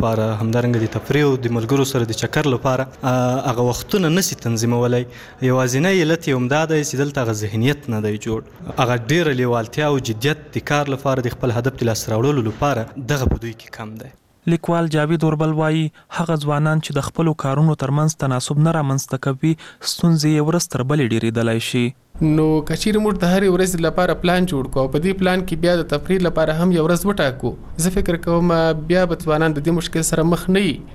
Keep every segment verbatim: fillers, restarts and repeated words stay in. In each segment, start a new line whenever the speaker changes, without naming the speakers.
لپاره، همدارنګه د تفریح او د ملګرو سره د چکر لپاره هغه وختونه نسی تنظیمولی. یوازینی علت یې همدا دی چې دلته هغه ذهنیت نه دی جوړ. هغه ډېره لیوالتیا او جدیت د کار لپاره د خپل هدف د لاسته راوړلو لپاره دغه په دوی کې کم دی.
لیکوال جاوید اوربل وایي هغه ځوانان چې د خپلو کارونو ترمنځ تناسب نه رامنځته کوي ستونزې یې ورځ تر بلې ډېرېدلی شي.
نو کچېرې موږ د هرې ورځې لپاره پلان جوړ کړو او په دې پلان کې بیا د تفریح لپاره هم یو ورځ وټاکو، زه فکر کوم بیا به ځوانان د دې مشکل سره مخ نه وي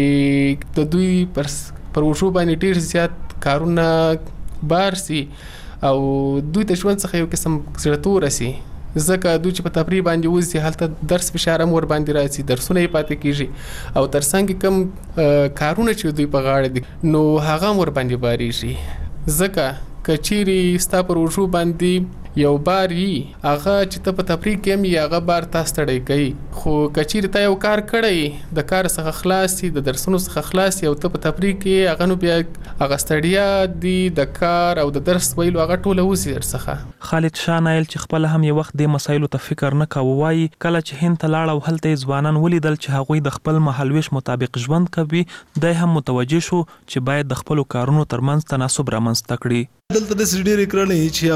چې د دوی پر پر وشو باندې ډېر زیات کارونه بار سي او دوی ته ژوند څخه یو قسم زړه رسي. ځکه دوی چې په تفریح باندې وځي هلته درس فشار هم ور باندې راځي، درسونه یې پاتې کېږي او تر څنګ کم کارونه چې دوی په غاړه دي نو هغه هم ور باندې بارېږي. ځکه کچېرې ستا پر وشو باندې یو بار وي هغه چې ته په تفریح کې هم یې هغه بار تا ستړی کوي، خو کچېرې ته یو کار کړی د کار څخه خلاص یې د درسونو څخه خلاص یې او ته په تفریح کې هغه نو بیا هغه ستړیا دي د کار او د درس ویلو هغه ټوله وځي درڅخه.
خالد شاه نایل چې خپل هم یو وخت دې مسایلو ته فکر نه کاوه وایي کله چې هند ته لاړ او هلته یې ځوانان ولیدل چې هغوی د خپل مهالویش مطابق ژوند کوي دی هم متوجه شو چې باید د خپلو کارونو ترمنځ تناسب رامنځته کړي.
دلته داسې ډېرې کړنې چې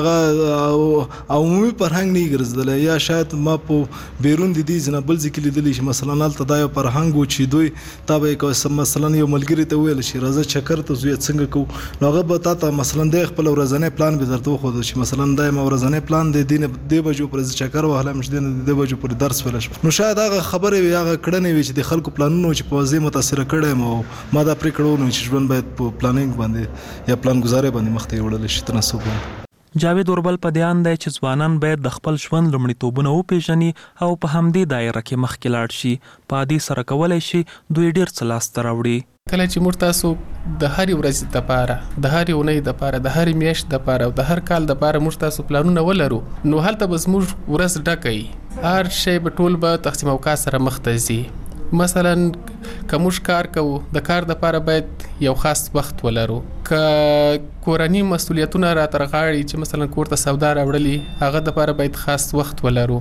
هغه عمومي فرهنګ نه وي ګرځېدلی یا شاید ما په بیرون د دې ځای نه بل ځای کې لیدلي چې مثلا هلته دا یو فرهنګ و چې دوی تا به یې مثلا یو ملګري ته وویل چې راځه چکر ته ځو یا څنګه کوو نو هغه به تا ته مثلا دی خپل ورځنی پلان به درته وښوده چې مثلا دا یې ما ورځنی پلان دی دې بجو پورې زه چکر وهلم چې دې دې بجو پورې درس ویلی شم. نو شاید هغه خبرې وي هغه کړنې وي چې د خلکو پلانونه چې په وضعې متاثره کړی یم او ما دا پرېکړه ونیوه چې ژوند باید په پلانینګ باندې یا پلانګزارۍ باندې مخته یوړلی شي تناسب باندې.
جاوید اوربل په دې اند دی چې ځوانان باید د خپل ژوند لومړیتوبونه وپېژني او په همدې دایره کې مخکې لاړ شي. په دې سره کولی شي دوی ډېر څه لاسته راوړي.
کله چې موږ تاسو د هرې ورځې دپاره د هرې اونۍ دپاره د هرې میاشت دپاره او د هر کال دپاره موږ تاسو پلانونه ولرو نو هلته به زموږ ورځ ډکه وي، هر شی به ټول به تقسیم اوقات سره مخ ته ځي. مثلا که موږ کار کوو د کار دپاره باید یو خاص وخت ولرو، که کورني مسؤلیتونه را تر غاړې چې مثلا کور ته سودا راوړلي هغه دپاره باید خاص وخت ولرو،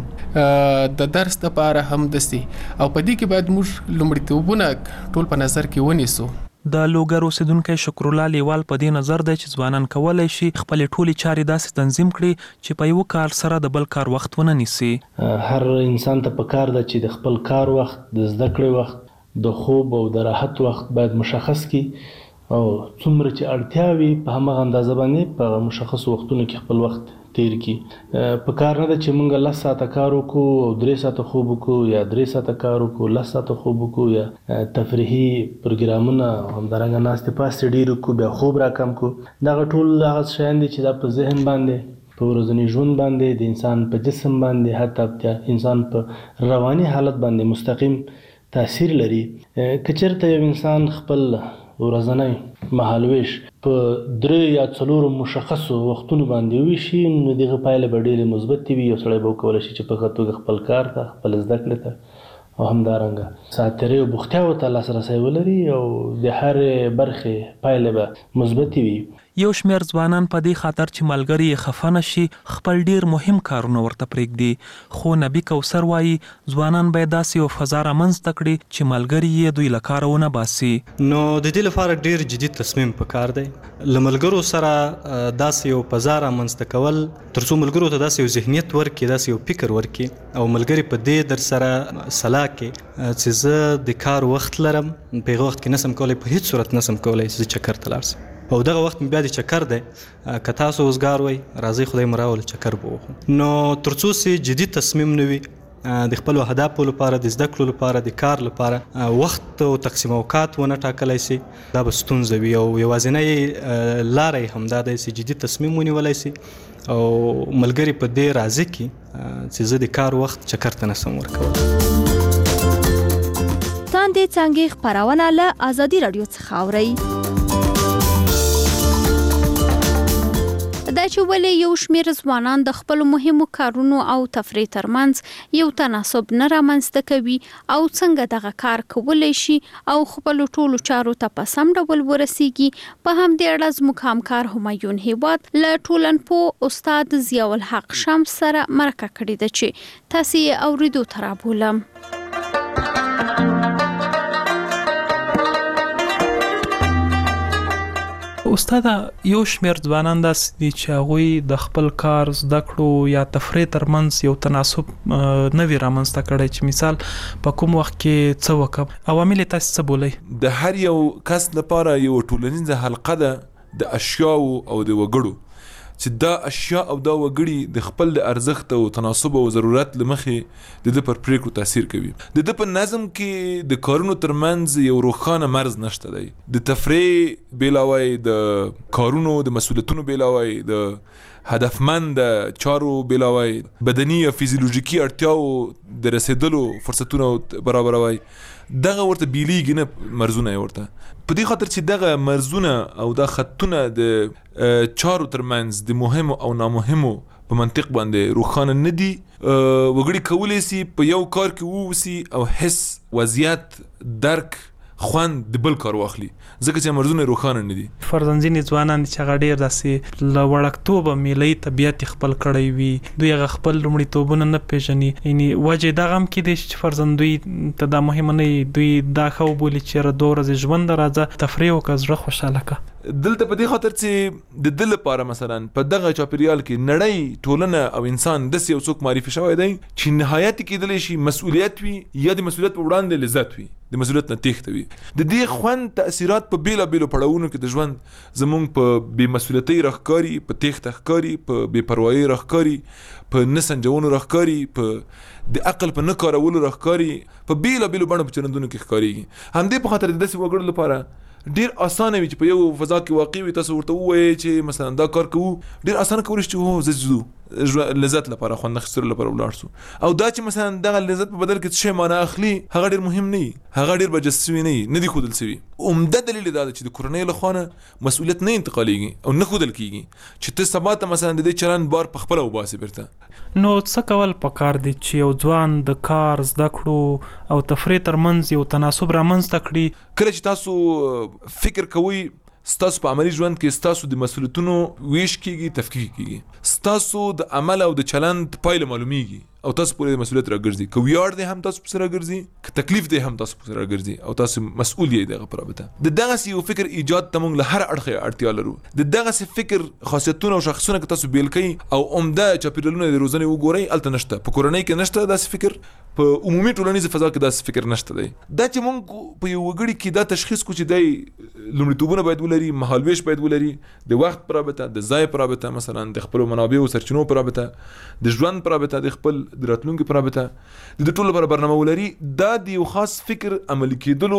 د درس دپاره هم داسې او په دې کې باید موږ لومړیتوبونه ټول په نظر کې ونیسو.
د لوګر اوسیدونکی شکرالله لیوال په دې نظر دی چې ځوانان کولی شي خپلې ټولې چارې داسې تنظیم کړي چې په یوه کار سره د بل کار وخت ونه نیسي.
هر انسان ته پکار ده چې د خپل کار وخت، د زده کړې وخت، د خوب او د راحت وخت باید مشخص کړي او څومره چې اړتیا وي په همغه اندازه باندې په مشخصو وختونو کې خپل وخت تیر کی. په کار نه ده چې موږ لس ساعته کار وکړو او درې ساعته خوب وکړو یا درې ساعته کار وکړو لس ساعته خوب وکړو یا تفریحي پروګرامونه همدارنګه ناستې پاستې ډېر وکړو بیا خوب راکم کړو. دغه ټول هغه شیان دي چې دا په ذهن باندې په ورځني ژوند باندې د انسان په جسم باندې حتی انسان په رواني حالت باندې مستقیم تاثیر لري. که چېرته یو انسان خپل ورځنی مهالویش په درې یا څلورو مشخصو وختونو باندې وشي نو دغه پایله به ډېرې مثبتې وي. یو سړی به وکولی شي چې په ښه توګه خپل کار ته، خپل زده کړې ته او همدارنګه ساعتېرۍ او بوختیاوو ته لاسرسی ولري او د هرې برخې پایله به مثبتې وي.
یو شمېر ځوانان په دې خاطر چې ملګري یې خفه نه شي خپل ډېر مهم کارونه ورته پرېږدي، خو نبي کوثر وایي ځوانان باید داسې یو فضا رامنځته کړي چې ملګري یې دوی له کاره ونه باسي.
نو د دې لپاره ډېر جدي تصمیم پکار دی. له ملګرو سره داسې یو فضا رامنځته کول تر څو ملګرو ته داسې یو ذهنیت ورکړي، داسې یو فکر ورکړي او ملګري په دې در سره سلا کړي چې زه د کار وخت لرم، په هغه وخت کې نسم کولی، په هېڅ صورت نسم کولی چې زه چکر ته لاړ سم او دغه وخت مې بیا د چکر دی، که تاسو اوزګار وئ راځئ خدای مو راوله چکر به وخو. نو تر څو چې جدي تصمیم نه وي د خپلو اهدافو لپاره، د زده کړو لپاره، د کار لپاره وخت او تقسیم اوقات ونه ټاکلی سي دا به ستونزه وي او یوازینی لاره یې همدا دی چې جدي تصمیم ونیولی سي او ملګري په دې راضي کړي چې زه د کار وخت چکر ته نسم ورکولی.
تاندې څانګې خپرونه له ازادي راډیو څخه اورئ. دا چې ولې یو شمېر ځوانان د خپلو مهمو کارونو او تفریح ترمنځ یو تناسب نه رامنځته کوي او څنګه دغه کار کولی شي او خپلو ټولو چارو ته په سم ډول ورسیږي، په همدې اړه زموږ همکار همایون هیواد له ټولنپوه استاد ضیاءالحق شمس سره مرکه کړې ده چې تاسې یې اورېدو ته رابولم.
استاد یو شمېر ځوانان داسې دي چې هغوی د خپل کار زده کړو یا تفریح ترمنځ یو تناسب نه وي رامنځته کړی چې مثال په کوم وخت کې څه وکړم. عوامل یې تاسې څه بولئ؟
د هر یو کس لپاره یو ټولنیزه حلقه ده د اشیاو او د وګړو چې دا اشیا او دا وګړي د خپل د ارزښت او تناسب او ضرورت لمخې د د پر پریکړو تاثیر کوي. د د په نظم کې د کارونو ترمنځ یو روښانه مرز نشته دی. د تفریح بیلاوی، د کارونو د مسؤلیتونو بیلاوی، د هدفمند چارو بیلاوی، بدني یا فیزیولوژیکي اړتیاو د رسیدلو فرصتونه برابروي، دغه ورته بیلیږي نه مرزونه ورته. په دې خاطر چې دغه مرزونه او دا خطونه د چارو ترمنځ د مهمو او نامهمو په منطق باندې روښانه نه دي، وګړي کولی سي په یو کار کې ووسي او حس، وضعیت، درک، خوند د بل کار واخلي ځکه چې مرزونه روښانه نه دي.
فرضاً ځینې ځوانان چې هغه ډېر داسې له وړکتوبه میله‌یي طبیعت خپل کړی وي، دوی هغه خپل لومړیتوبونه نه پېژني، یعنې وجې دغه هم کیدای شي چې فرضاً دوی ته دا مهمه نه وي، دوی دا ښه وبولي چې یاره دوه ورځې ژوند راځه تفریح وکړه، زړه خوشحاله کړه.
دلته په دې خاطر چې د ده لپاره مثلا په دغه چاپیریال کې نړۍ، ټولنه او انسان داسې یو څوک معرفي شوی دی چې نهایت یې کیدلی شي مسؤلیت وي یا د مسؤلیت په وړاندې لذت وي، د مسؤلیت نه تېښته وي. د دې خوند تاثیرات په بیلابیلو پړاوونو کې د ژوند زمونږ په بې مسؤلیتۍ راښکاري، په تېښته ښکاري، په بې پروایۍ راښکاري، په نه سنجونو راښکاري، په د عقل په نه کارولو راښکاري، په بیلابیلو بڼو په چلندونو کې ښکارېږي. همدې په خاطر د داسې وګړو لپاره ډیر اسانه وي چې په یو فضا کې واقع وي، تاسو ورته ووایئ چې مثلا دا کار کوو، ډیر اسانه کولی شي چې هو زه ځو لذت لپاره، خوند اخیستلو لپاره ولاړ سو، او دا چې مثلا دغه لذت په بدل کې څه شی معنا اخلي هغه ډیر مهم نه وي، هغه ډیر برجسته سوي نه وي، نه دي ښودل سوي. عمده دلیل دا ده چې د کورنۍ له خوا نه مسؤلیت نه انتقالیږي او نه ښودل کیږي چې ته سبا ته مثلا د دې چلند بار په خپله وباسې بیرته.
نو څه کول پکار دي چې یو ځوان د کار، زده کړو او تفریح ترمنځ یو تناسب رامنځته کړي؟
کله چې تاسو فکر کوئ ستاسو په عملی ژوند کې ستاسو د مسؤلیتونو ویش کیږي، تفکیک کیږي، ستاسو د عمل او د چلند پایله معلومیږي او تاسو پورې د مسؤلیت راګرځي، که ویاړ دی هم تاسو پسې راګرځي، که تکلیف دی هم تاسو پسې راګرځي او تاسو مسؤول یې دغه په رابطه. د دغسې یو فکر ایجاد ته موږ له هر اړخه اړتیا لرو. د دغسې فکر خاصیتونه او شخصونه که تاسو بیل کړئ او عمده چاپیریالونه د روزنې وګورئ، هلته نشته. په کورنۍ کې نشته داسې فکر، په عمومي ټولنیزه فضا کې داسې فکر نشته دی. دا چې موږ په یو وګړي کې دا تشخیص کو چې دی لومړیتوبونه باید ولري، مهالویش باید ولري، د وخت په رابطه، د ځای په رابطه، مثلا د خپلو منابعو سرچینو په رابطه، د ژوند په رابطه، د خپل د راتلونکي په رابطه، د دې ټولو لپاره برنامه ولري. دا د یو خاص فکر عملي کېدلو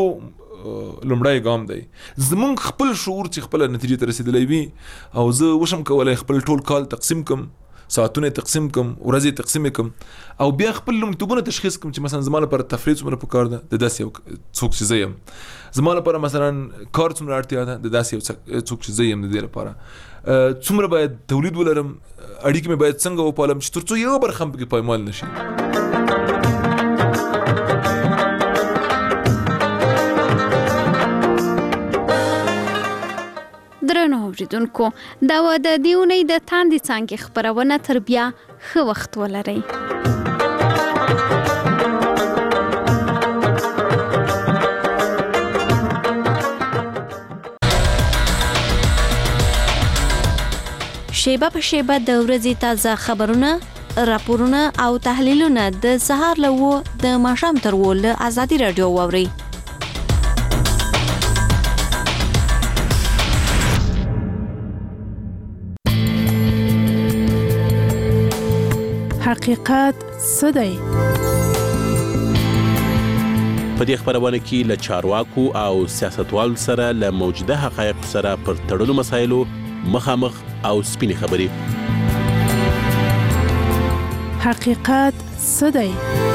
لومړی ګام دی. زمونږ خپل شعور چې خپله نتیجې ته رسېدلی وي او زه وشم کولی خپل ټول کال تقسیم کم، ساعتونه تقسیم کم، ورځې تقسیم کم او بیا خپل لومړیتوبونه تشخیص کم چې مثلا زما لپاره تفریح څومره پکار ده، د داسې یو څوک چې زه یم. زما لپاره مثلا کار څومره اړتیا ده، د داسې یو څوک چې زه یم. د دې لپاره څومره باید تولید ولرم، اړیکې مې باید څنګه وپالم چې تر څو یو برخه هم پکې پایمال نشي.
درنو اوریدونکو، دا و د دې اونۍ د تاندې څانګې خپرونه. تر بیا ښه وخت ولرئ. شیبه په شیبه د ورځې تازه خبرونه، راپورونه او تحلیلونه د سهار له اوو د ماښام تر اوو له ازادي راډیو واورئ.
حقیقت څه دی؟
په دې خبرونه کې له چارواکو او سیاستوالو سره له موجوده حقایقو سره پر تړلو مسایلو مخامخ او سپینې خبرې.
حقیقت څه دی؟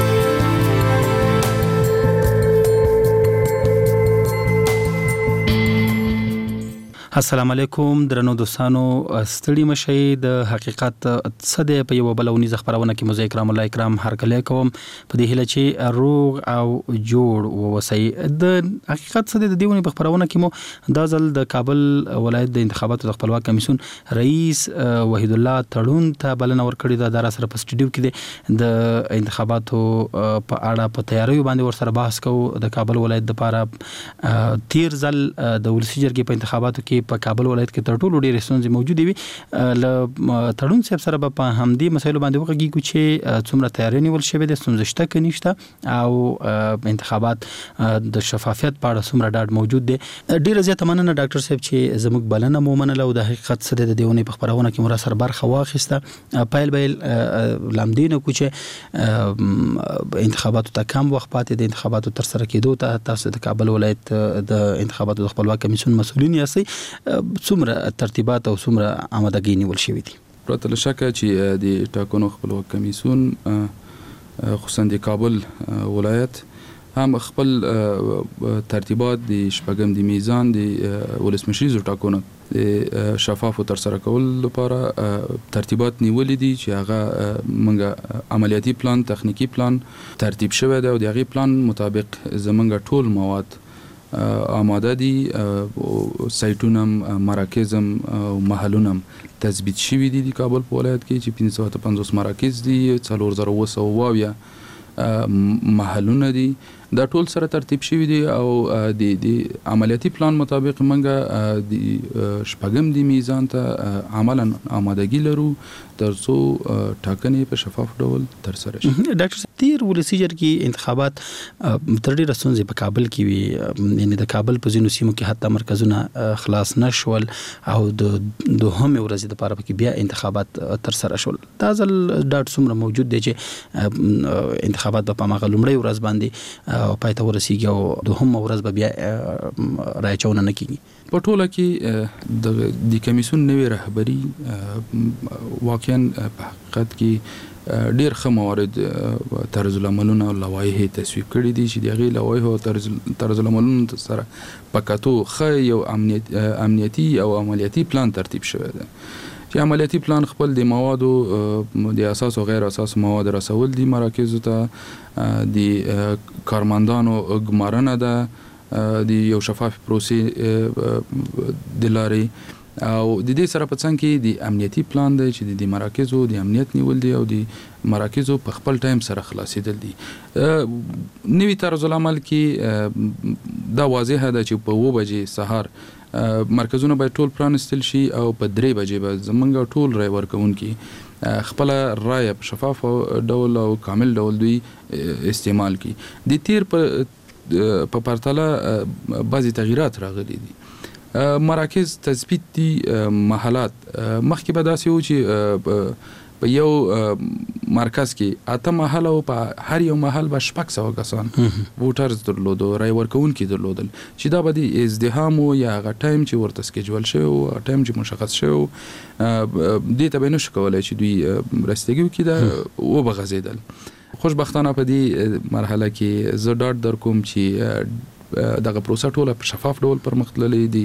السلام علیکم درنو دوستانو، ستړي مشئ. د حقیقت څه دی په یو بل ونیزه خبرونه کې مزه اکرام الله اکرام هرکلی کوم په دې هیله چې روغ او جوړ ووسئ. د حقیقت څه دی د دې ونې په خبرونه کې مو دا ځل د کابل ولایت د انتخاباتو د خپلواک کمیسیون رئیس وحید الله تړون ته بلنه ورکړې ده. دا را سره په سټډیو کې دی د انتخاباتو په اړه په تیاریو باندې ورسره بحث کوو. د کابل ولایت دپاره تیر ځل د ولسي جرګې په انتخاباتو کې چې په کابل ولایت کې تر ټولو ډېرې ستونزې موجودې وي له تړون صاحب سره به په همدې مسایلو باندې وغږیږو چې څومره تیاری نیول شوې ده، ستونزې شته که نشته، او انتخابات د شفافیت په اړه څومره ډاډ موجود دی. ډېره زیاته مننه ډاکټر صاحب چې زموږ بلنه مو ومنله او د حقیقت څه دی د دې اونۍ په خپرونه کې مو راسره برخه واخیسته. پیل به یې لامدې نه کړو چې انتخاباتو ته کم وخت پاتې د انتخاباتو ترسره کېدو ته تاسو د کابل ولایت د انتخاباتو د خپلواک کمیسیون مسؤلین یاستئ، څومره ترتیبات او څومره آمادګۍ نیول شوي دي؟
پرته له شکه چې د ټاکنو خپلواک کمیسیون خصوصا د کابل ولایت هم خپل ترتیبات د شپږم د میزان د ولسمشریزو ټاکنو د شفافو ترسره کول لپاره ترتیبات نیولې دي چې هغه منګه عملیاتي پلان، تخنیکی پلان ترتیب شوی دی او د هغې پلان مطابق زمونږ ټول مواد آماده دي، سایټونه، مراکزم او محلونه تثبیت شوي دي د کابل په ولایت کې چې پنځه سوه پنځوس مراکز دي، څلور زره اووه سوه اویا محلونه دي، دا ټول سره ترتیب شوي دي او د د عملیاتي پلان مطابق موږ د شپږم د میزان ته عملا آمادګي لرو تر څو ټاکنې په شفاف ډول ترسره شي.
ډاکټر صاحب تیر ولسي جرګې انتخابات تر ډېره ستونزې په کابل کې وي، یعنې د کابل په ځینو سیمو کې حتی مرکزونه خلاص نه شول او د دوهمې ورځې دپاره پکې بیا انتخابات ترسره شول. دا ځل ډاډ څومره موجود دی چې انتخابات به په هماغه لومړۍ ورځ باندې او پای ته ورسیږي او دوهمه ورځ به بیا رایچونه نه کیږي؟
په ټوله کې د د کمیسیون نوې رهبري واقعا په حقیقت کې ډېر ښه موارد طرز العملونه او لوایحې تصویب کړي دي چې د هغې لوایحو او طرز العملونو سره په کتو ښه یو امنیتي او عملیاتي پلان ترتیب شوی دی چې عملیاتي پلان خپل د موادو د اساس او غیر اساس مواد رسول دي مراکزو ته، د کارمندانو ګمارنه ده د یو شفاف پروسې د لارې، او د دې سره په څنګ کې د امنیتي پلان دی چې د مراکزو د امنیت نیول دي او د مراکزو په خپل ټایم سره خلاصېدل دي. نوي طرز العمل کې دا واضحه ده چې په اوه بجې سهار مرکزونه باید ټول پرانستل شي او په درې بجې به زمونږ ټول رای ورکوونکي خپله رایه په شفاف ډول او کامل ډول دوی استعمال کی. د تیر په پرتله بعضې تغییرات راغلي دي. مراکز تثبیت دي، محلات مخکې به داسې و چې په یو مرکز کې اته محل او په هر یو محل به شپږ سوه کسان ووټرز درلودو، رای ورکوونکي درلودل، چې دا به د ازدحام و یا هغه ټایم چې ورته سکیجول شوی و، ټایم چې مشخص شوی و، دې ته به یې نشو کولی چې دوی رسیدګي وکړي، دا وبغځېدل. خوشبختانه په دې مرحله کې زه ډاډ در کوم چې دغه پروسه ټوله په شفاف ډول پرمختللې دي،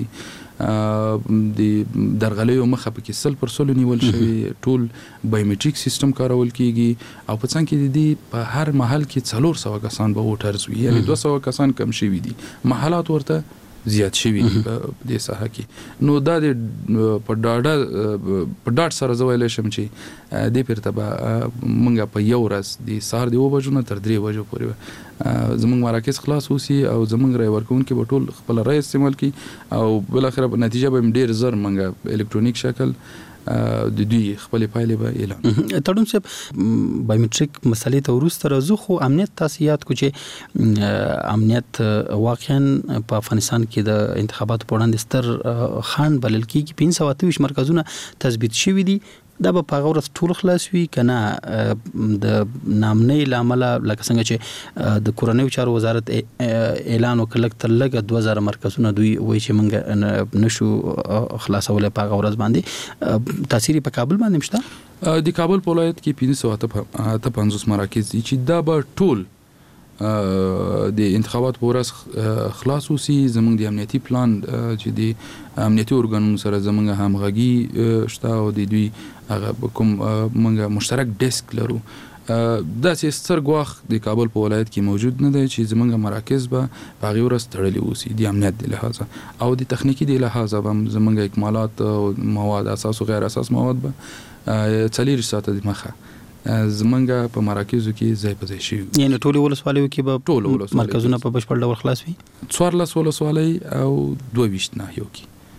د درغلیو مخه پکې سل پر سلو نیول شوي، ټول بایومیټریک سیستم کارول کیږي او په څنګ کې د دې په هر محل کې څلور سوه کسان به ووټرز وي، یعنې دوه سوه کسان کم شوي دي، محلات ورته زیات شوي دي په دې ساحه کې. نو دا د په ډاډه په ډاډ سره زه ویلی شم چې دې پرته به موږ په یو ورځ د سهار د اوه بجو نه تر درې بجو پورې زمونږ مراکز خلاص اوسي او زمونږ رای ورکوونکي به ټول خپله رای استعمال کړي او بالاخره په نتیجه به هم ډېر زر موږ الکترونیک شکل د دوی خپلې پایلې به اعلان.
تړون صاحب بایومیټریک مسلې ته وروسته راځو، خو امنیت تاسې یاد کړو چې امنیت واقعا په افغانستان کې د انتخاباتو په وړاندې ستر خنډ بلل کېږي. پنځه سوه اته ویشت مرکزونه تثبیت شوي دي، دا به په هغه ورځ ټول خلاص وي که نه د نامنۍ له امله لکه څنګه چې د کورنیو چارو وزارت اعلان وکړ لږ تر لږه دوه زره مرکزونه دوی وایي چې موږ نشو خلاصولی په هغه ورځ باندې، تاثیر په کابل باندې هم شته؟
د کابل په ولایت کې پنځه سوه اته پنځوس مراکز دي چې دا به ټول د انتخابات په ورځ خلاص اوسي. زمونږ د امنیتي پلان چې د امنیتي ارګانونو سره زمونږ همغږي شته او د دوی هغه کوم موږ مشترک ډیسک لرو، داسې ستر ګواښ د کابل په ولایت کې موجود نه دی چې زمونږ مراکز به په هغې ورځ تړلي اوسي د امنیت د لحاظه او د تخنیکي د لحاظه به هم زمونږ اکمالات او مواد اساس او غیر اساس مواد به څلېرویشت ساعته د مخه زمونږ په مراکزو کې ځای په ځای شوي،
یعنې ټولې ولسوالیو کې به
ټول
مرکزونه په بشپړ ډول خلاص وي؟
څوارلس ولسوالۍ او دوه ویشت ناحیو کې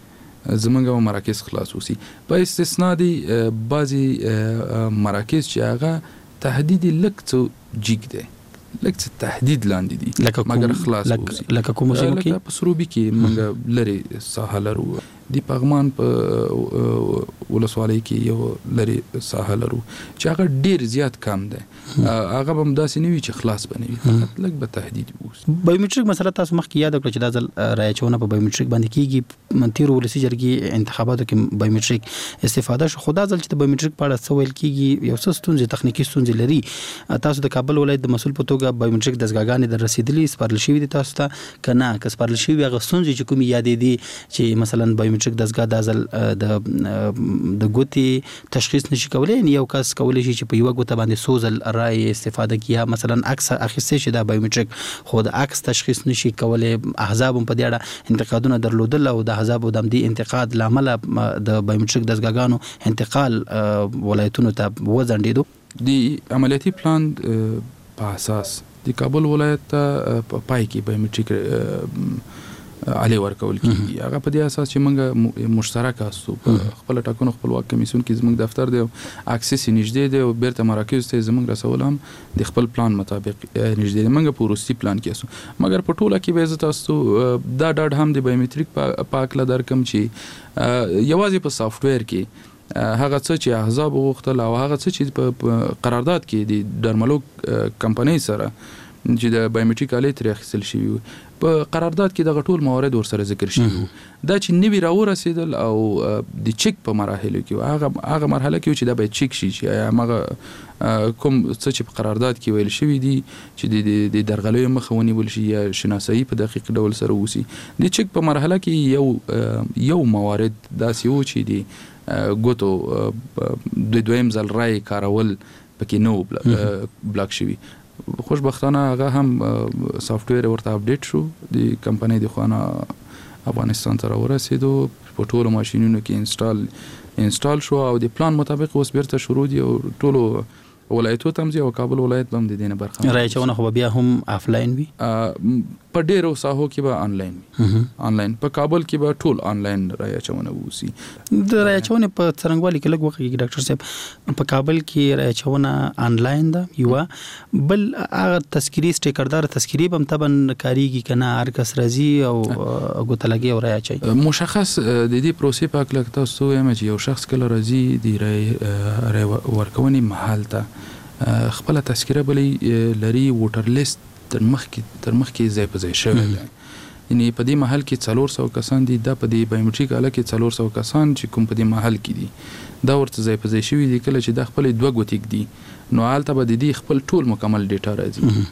زمونږ مراکز خلاص وسی. په استثناء دي بعضی مراکز چې هغه تهدید لک څه جګ دی، لک څه تهدید لاندې دي مګر خلاص وسی.
لکه کوم ځای کې
په سروبي کې مونږ لري ساحه لرو، د پغمان په ولسوالۍ کې یو لري ساحه لرو چې هغه ډیر زیات کم دی، هغه به هم داسې نه وي چې خلاص به نه وي، فقط لږ به تهدید وي.
بایومټریک مسله تاسو مخکې یاد کړئ چې دا ځل رایه اچونه په بایومټریک باندې کیږي. تیرو ولسي جرګې انتخاباتو کې بایومټریک استفاده شو، خو دا ځل چې د بایومټریک په اړه څه ویل کیږي یو څه ستونزې تخنیکی ستونزې لري. تاسو د کابل ولایت د مسؤل په توګه بایومټریک دستګاګانې در رسیدلي سپارل شوي دي تاسو ته که نه؟ که سپارل شوي هغه ستونزې چې کومې یادې دي چې مثلا بایومټریک دستګاه دا ځل د د ګوتې تشخیص نشي کولی، یو کس کولی شي چې په یوه ګوته باندې څو ځل رایې استفاده کړي، یا مثلا عکس اخیستی شي دا بایومټریک خو د عکس تشخیص نشي کولی. احزاب هم په دې اړه انتقادونه درلودل او د احزابو د همدې انتقاد له امله د بایومټریک دستګاګانو انتقال ولایتونو ته وځنډېدو.
د عملیاتي پلان په اساس د کابل ولایت ته پای کې بایومټریک علی ورکول کیږي. هغه په دې اساس چې موږ مشترک اسو په خپل ټاکنو خپلواک کمیسیون کې زموږ دفتر دی او اکسس نږدې دی او بیرته مراکز ته زموږ رسول هم د خپل پلان مطابق نږدې دی. موږ په وروستي پلان کې اسو، مګر په ټوله کې به عزت اسو دا ډاډ هم د بایومټریک پاک لا درکم چې یوازې په سافټویر کې هغه څه چې احزاب غوښتل او هغه څه چې په قرارداد کې د ډرملوک کمپنۍ سره چې د بایومټریک آلې ترې اخیستل شوي وي، په قرارداد کې دغه ټول موارد ورسره ذکر شوي وو. دا چې نوي راورسېدل او د چک په مراحلو کې هغه هغه مرحله کې چې دا باید چک شي چې هغه کوم څه چې په قرارداد کې ویل شوي دي چې د درغلیو مخه ونیول شي یا شناسایي په دقیق ډول سره وسي. د چک په مرحله کې یو یو موارد داسې وو چې د ګوتو د دویم ځل رای کارول پکې نه و بلاک شوي. خوشبختانه هغه هم سافټویر ورته اپډیټ شو، د کمپنۍ د خوانه افغانستان ته راورسېدو، په ټولو ماشینونو کې انسټال انسټال شو او د پلان مطابق اوس بیرته شروع دي او ټولو ولایتو ته هم ځي او کابل ولایت به هم د دې نه برخه.
رایه اچونه خو بیا هم آفلاین وي،
په ډېرو ساحو کې به آنلاین وي. آنلاین په کابل کې به ټول آنلاین رایه اچونه ووسي.
د رایه اچونې په څرنګوالي کې لږ وخت ډاکټر صاحب په کابل کې رایه اچونه آنلاین ده یوه، بل هغه تذکیري سټیکردار تذکیري به هم طبعا کاریږي که نه؟ هر کس راځي او ګوته لګي او رایه اچوي.
مشخص د دې پروسې په هکله که تاسو ووایم چې یو شخص کله راځي د رایې ورکونې محل ته خپل تذکره بلې لري، ووټر لیست تر مخکې تر مخکې ځای په ځای شوی دی. یعنې په دې محل کې څلور سوه کسان دي، دا په دې بایومټریک آله کې څلور سوه کسان چې کوم په دې محل کې دي دا ورته ځای په ځای شوي دي. کله چې دا خپل دوه ګوتې ږدي نو هلته به د دې خپل ټول مکمل ډیټا راځي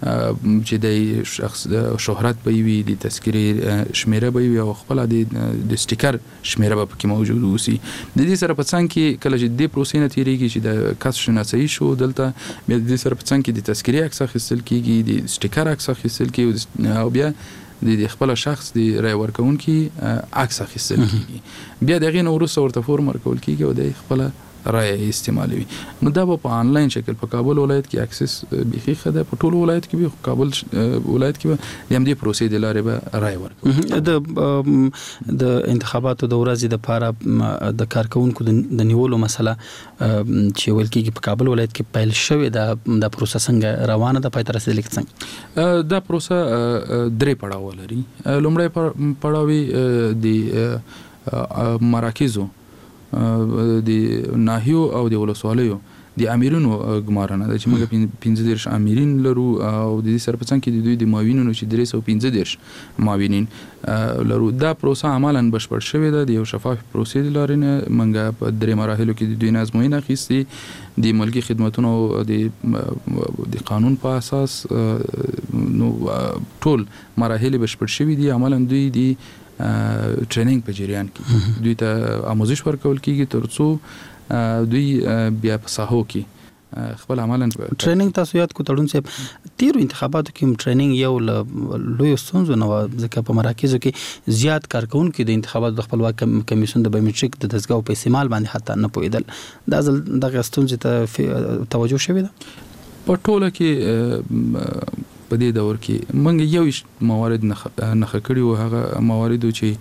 چې د شخص شهرت به وي، د تذکرې شمیره به وي او خپله د سټیکر شمیره به پکې موجود اوسي. د دې سره په څنګ کې کله چې دې پروسې نه تېرېږي چې د کس شناسایي شو، دلته بیا د دې سره په څنګ کې د تذکرې عکس اخیستل کېږي، د سټیکر عکس اخیستل کېږي او بیا د خپل شخص د رایې ورکوونکي عکس اخیستل کېږي. بیا د هغې نه وروسته ورته فورم ورکول کېږي او د خپله رایه استعمالوي. نو دا به په آنلاین شکل په کابل ولایت کې اکسس بیخي ښه ده، په ټولو ولایت کې به کابل ولایت کې به د همدې پروسې د لارې به رایه
ورکوي. د انتخاباتو د ورځې دپاره د کارکوونکو د نیولو مسله چې ویل کېږي په کابل ولایت کې پیل شوې ده، دا پروسه څنګه روانه ده؟ پای ته رسېدلې که څنګه؟
دا پروسه درې پړاوه لري. لومړی پړاو د مراکزو د ناحیو او د ولسوالیو د امیرینو ګمارنه ده چې موږ پنځه دېرش امیرین لرو او د دې سره په څنګ کې د دوی د معاونینو چې درې سوه پنځه دېرش معاونین لرو. دا پروسه عملاً بشپړ شوې ده. د یو شفاف پروسې د لارې نه موږ په درې مراحلو کې د دوی نه ازموینه اخیستې، د ملکي خدمتونو د قانون په اساس نو ټول مراحل بشپړ شوي دي. عملاً دوی د ټریننګ په جریان کې دوی ته آموزش ورکول کېږي تر څو دوی بیا په ساحو کې خپل عملاً
ټریننګ. تاسو یاد کو تړون صاحب تیرو انتخاباتو کې ټریننګ یو له لویو ستونزو نه وه، ځکه په مراکزو کې زیات کارکوونکي د انتخاباتو د خپلواک کمیسیون د بایومټریک د دستګاو په استعمال باندې حتی نه پوهېدل. دا ځل دغه ستونزې ته توجه شوې ده؟
په ټوله کې په دې دور کې موږ یو موارد نښه کړي وو، هغه مواردو چې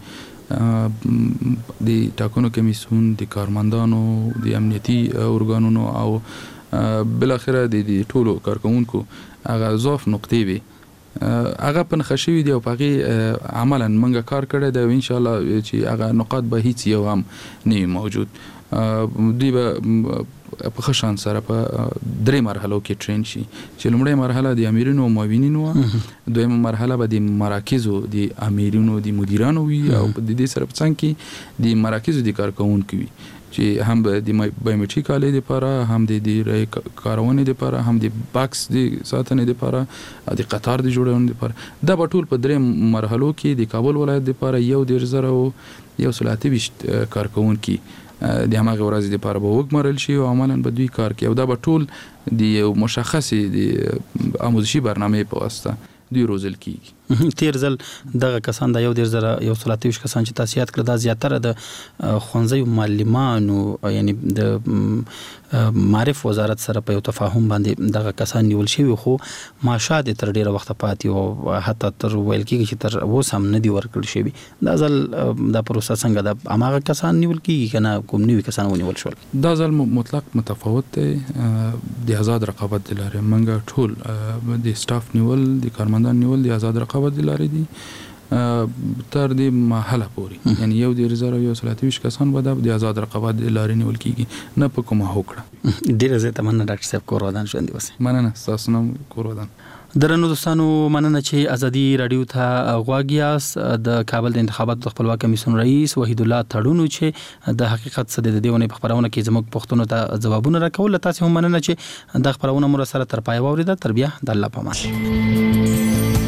د ټاکنو کمیسیون د کارمندانو د امنیتي ارګانونو او بل اخره د ټولو کارکونکو هغه ضعف نقطې وي هغه په نښه شوي دي او په هغې عملا موږ کار کړی دی او انشاءالله چې هغه نقاط به هیڅ یو هم نه وي موجود. دوی به په ښه شان سره په درې مرحلو کې ټرین شي چې لومړی مرحله د امیرینو او معاونینو دویمه مرحله به د مراکزو د امیرینو د مدیرانو وي او د دې سره په څنګ کې د مراکزو د کارکونکو وي چې هم د بایومټریک آلې لپاره هم د رای کارونې لپاره هم د باکس د ساتنې لپاره د قطار د جوړونې لپاره دا به ټول په درې مرحلو کې د کابل ولایت لپاره یو دېرش زره او یو سل اته ویشت کارکونکي د هماغه ورځې لپاره به وګمارل شي او عملاً به دوی کار کوي او دا به ټول د یو مشخصې د آموزشي برنامې په واسطه دوی روزل کیږي.
تیر ځل دغه کسان د یو ډیر زره یو سل اته ویشت کسان چې تاسو یاد کړل دا زیاتره د ښوونځیو معلمانو یعنی د معرف وزارت سره په یو تفاهم باندې دغه کسان نیول شوي خو معاشات تر ډیره وخت پاتې او حتی تر ویل کېږي چې تر اوس هم نه دي ورکړل شوي. دا ځل دا پروسه څنګه ده هماغه کسان نیول کېږي که نه کوم نوي کسان ونیول شول؟
دا ځل مطلق متفاوت دی د آزاد رقابت د لارې موږ ټول د سټاف نیول د کارمندان نیول د آزاد رقابت د لارې دي تر دې مرحله پورې یعنی یو ډیر زره یو سل اته ویشت کسان به د آزاد رقابت د لارې نیول کېږي نه په کومه هوکړه.
ډیره زیاته مننه ډاکټر صاحب کور ودان ژوندي اوسئ.
مننه ستاسو نوم کور ودان.
درنو دوستانو مننه چې ازادي رادیو ته غوږ یاست. د کابل د انتخاباتو د خپلواک کمیسیون رئیس وحید الله تړون چې د حقیقت څه د دې ونې په خبرونه کې زموږ پوښتنو ته ځوابونه راکول. تاسو هم مننه چې د خبرونه مو سره تر پای واوریده. تر بیا د الله په امان.